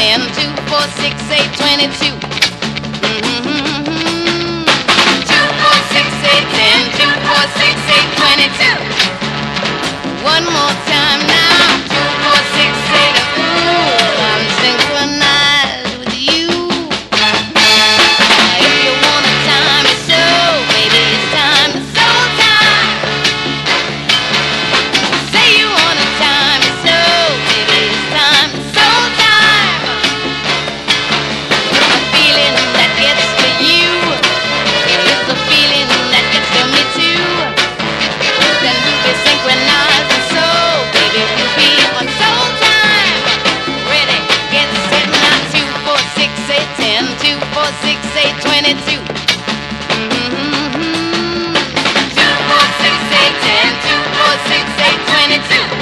10, 2, 4, 6, 8, 22. 2, 4, 6, 8, 10, 2, 4, 6, 8, 22. One more time now. 2, 4, 6, 8. Ooh, I'm synchronized with you. If you wanna time it so, baby, it's time to soul time. Say you wanna time it so, baby, it's time to soul time. A feeling that gets to you, it is a feeling that gets to me too. Then we'll be synchronized and so, baby, we'll be on soul time. Ready, get set now. 2, 4, 6, 8, 10, 2, 4, 6, 8, 22. 2, 4, 6, 8, 10, 2, 4, 6, 8, 22.